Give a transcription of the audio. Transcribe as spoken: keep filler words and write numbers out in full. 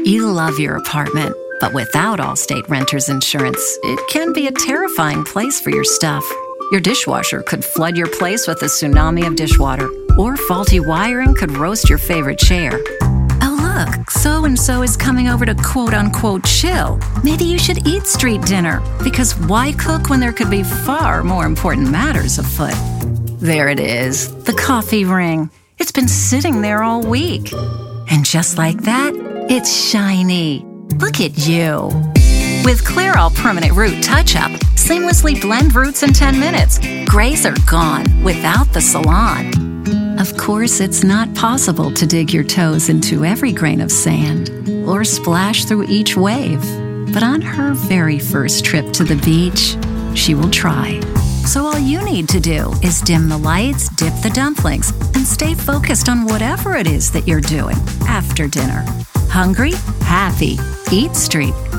You love your apartment, but without Allstate Renters Insurance, it can be a terrifying place for your stuff. Your dishwasher could flood your place with a tsunami of dishwater, or faulty wiring could roast your favorite chair. Oh, look, so-and-so is coming over to quote-unquote chill. Maybe you should eat street dinner, because why cook when there could be far more important matters afoot? There it is, the coffee ring. It's been sitting there all week. And just like that, it's shiny. Look at you. With Clairol Permanent Root Touch-Up, seamlessly blend roots in ten minutes. Grays are gone without the salon. Of course, it's not possible to dig your toes into every grain of sand or splash through each wave. But on her very first trip to the beach, she will try. So all you need to do is dim the lights, dip the dumplings, and stay focused on whatever it is that you're doing after dinner. Hungry? Happy. Eat Street.